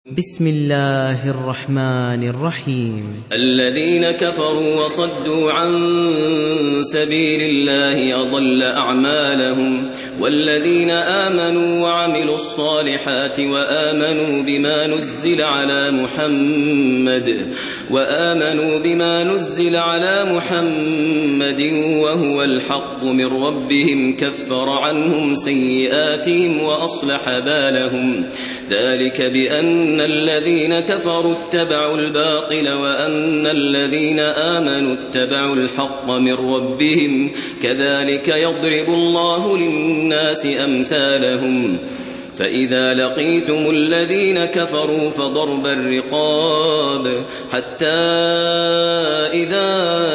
بسم الله الرحمن الرحيم. الذين كفروا وصدوا عن سبيل الله أضل أعمالهم، والذين آمنوا وعملوا الصالحات وآمنوا بما نزل على محمد وهو الحق من ربهم كفر عنهم سيئاتهم وأصلح بالهم. ذلك بأن الذين كفروا اتبعوا الباطل وأن الذين آمنوا اتبعوا الحق من ربهم، كذلك يضرب الله للناس أمثالهم. فإذا لقيتم الذين كفروا فضرب الرقاب حتى إذا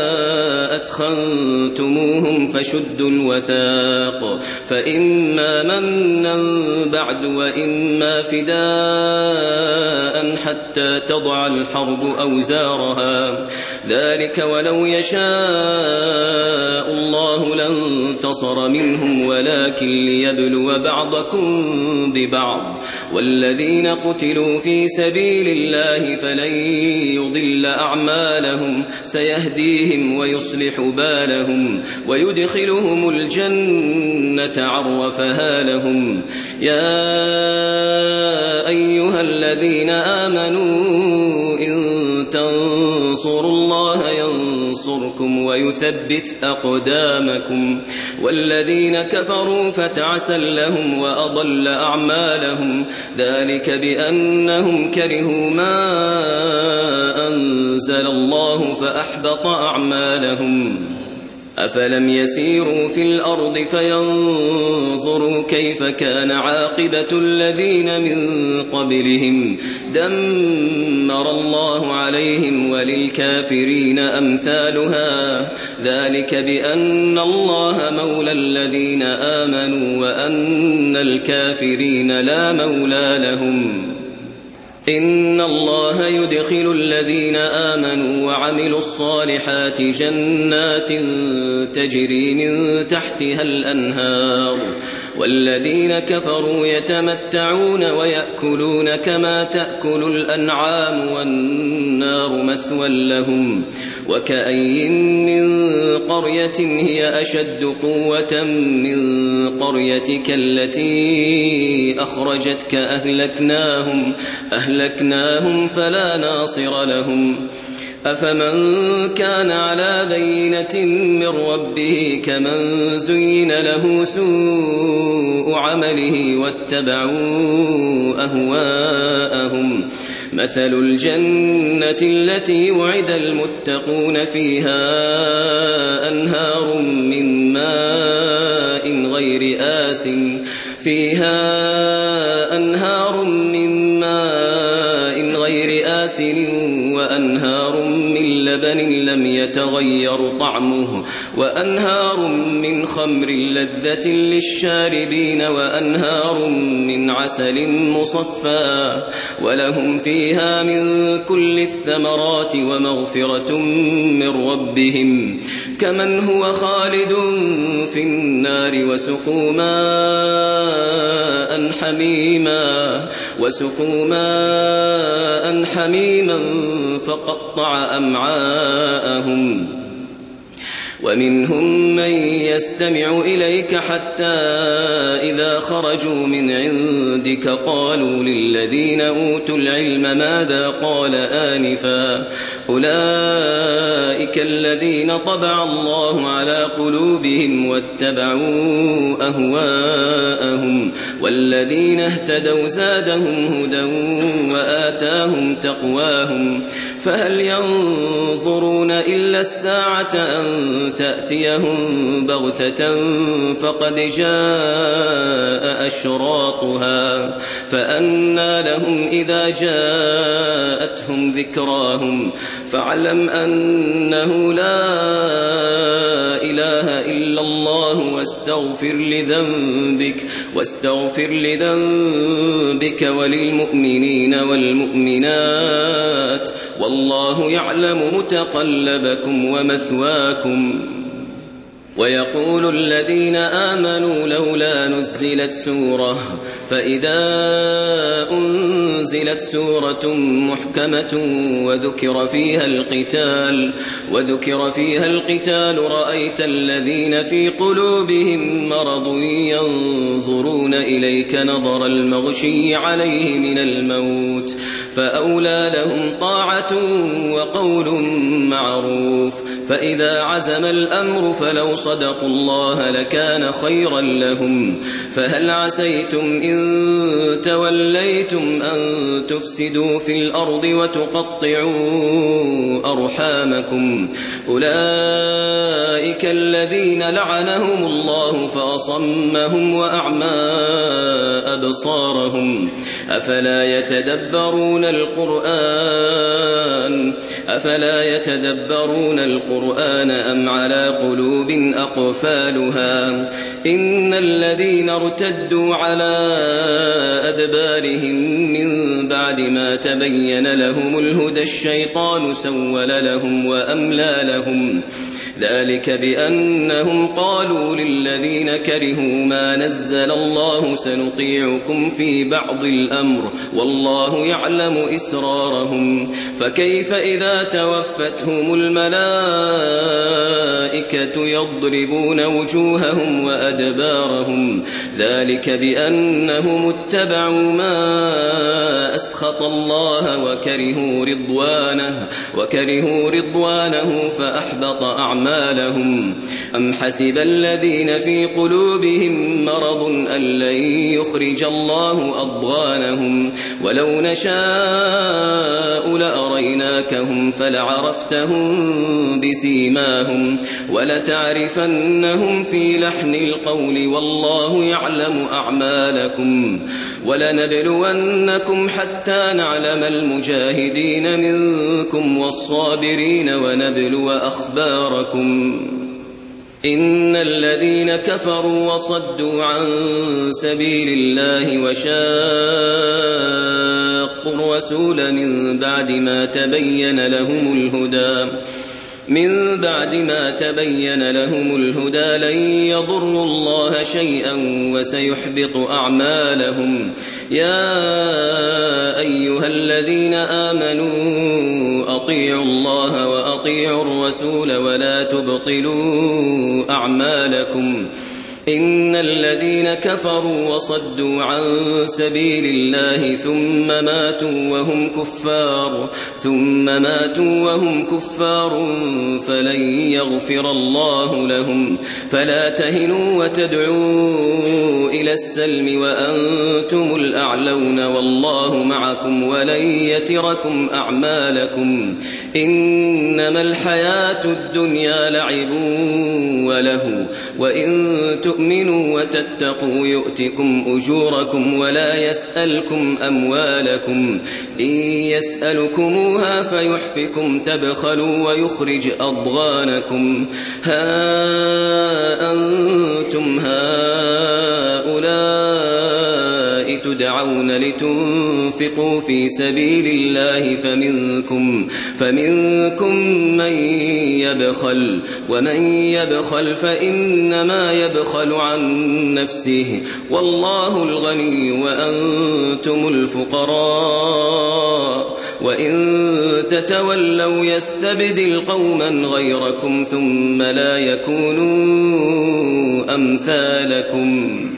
أثخنتموهم فشدوا الوثاق، فإما منا بعد وإما فداء حتى تضع الحرب أوزارها، ذلك ولو يشاء الله لانتصر منهم ولكن ليبلو بعضكم ببعض. والذين قتلوا في سبيل الله فلن يضل أعمالهم، سيهديهم ويصلح بالهم ويدخلهم الجنة عرفها لهم. يا أيها الذين آمنوا إن تنصروا الله ينصركم ويثبت أقدامكم. والذين كفروا فتعسا لهم وأضل أعمالهم، ذلك بأنهم كرهوا ما أنزل الله فأحبط أعمالهم. أفلم يسيروا في الأرض فينظروا كيف كان عاقبة الذين من قبلهم، دمر الله عليهم وللكافرين أمثالها، ذلك بأن الله مولى الذين آمنوا وأن الكافرين لا مولى لهم. إن الله يدخل الذين آمنوا وعملوا الصالحات جنات تجري من تحتها الأنهار، والذين كفروا يتمتعون ويأكلون كما تأكل الأنعام والنار مثوى لهم. وكأي من قرية هي أشد قوة من قريتك التي أخرجتك أهلكناهم فلا ناصر لهم. أفمن كان على بينة من ربه كمن زين له سوء عمله واتبعوا أهواءهم. مثل الجنة التي وعد المتقون فيها أنهار من ماء غير آسن وأنهار من لبن لم يتغير طعمه وأنهار من خمر لذة للشاربين وأنهار من عسل مصفى، ولهم فيها من كل الثمرات ومغفرة من ربهم، كمن هو خالد في النار وسقوا ماء حميما فقطع أمعاءهم. ومنهم من يستمع إليك حتى إذا خرجوا من عندك قالوا للذين أوتوا العلم ماذا قال آنفا، أولئك الذين طبع الله على قلوبهم واتبعوا أهواءهم، والذين اهتدوا زادهم هدى وآتاهم تقواهم. فهل ينظرون إلا الساعة أن تأتيهم بغتة فقد جاء أشراطها، فأنى لهم إذا جاءتهم ذكراهم. فاعلم أنه لا إله إلا الله واستغفر لذنبك وللمؤمنين والمؤمنات، والله يعلم متقلبكم ومثواكم. ويقول الذين آمنوا لولا نزلت سورة فإذا أنزلت سورة محكمة وذكر فيها القتال رأيت الذين في قلوبهم مرض ينظرون إليك نظر المغشي عليه من الموت فأولى لهم طاعة وقول معروف فإذا عزم الأمر فلو صدقوا الله لكان خيرا لهم فهل عسيتم إن توليتم أن تفسدوا في الأرض وتقطعوا أرحامكم أولئك الذين لعنهم الله فأصمهم وأعمى أبصارهم أفلا يتدبرون القرآن أم على قلوب أقفالها إن الذين ارتدوا على أدبارهم من بعد ما تبين لهم الهدى الشيطان سول لهم وأملى لهم ذلك بأنهم قالوا للذين كرهوا ما نزل الله سنطيعكم في بعض الأمر والله يعلم إسرارهم فكيف إذا توفتهم الملائكة يضربون وجوههم وأدبارهم ذلك بأنهم اتبعوا ما أسخط الله وكرهوا رضوانه فأحبط أعمالهم أم حسب الذين في قلوبهم مرض أن لن يخرج الله أضغانهم ولو نشاء لأريناكهم فلعرفتهم بسيماهم ولتعرفنهم في لحن القول والله يعلم أعمالكم ولنبلونكم حتى نعلم المجاهدين منكم والصابرين ونبلو أخباركم إن الذين كفروا وصدوا عن سبيل الله وشاقوا الرسول من بعد ما تبين لهم الهدى لن يضروا الله شيئا وسيحبط أعمالهم يا أيها الذين آمنوا أطيعوا الله وأطيعوا الرسول ولا تبطلوا أعمالكم إن الذين كفروا وصدوا عن سبيل الله ثم ماتوا وهم كفار فلن يغفر الله لهم فلا تهنوا وتدعوا إلى السلم وأنتم الأعلون والله معكم ولن يتركم أعمالكم إنما الحياة الدنيا لعب وله وإن تؤمنوا وتتقوا يؤتكم أجوركم ولا يسألكم أموالكم إن يسألكموها فيحفكم تبخلوا ويخرج أضغانكم ها أنتم هؤلاء تدعون لتنفقوا في سبيل الله فمنكم من يبخل ومن يبخل فإنما يبخل عن نفسه والله الغني وأنتم الفقراء وإن تتولوا يستبدل قوما غيركم ثم لا يكونوا أمثالكم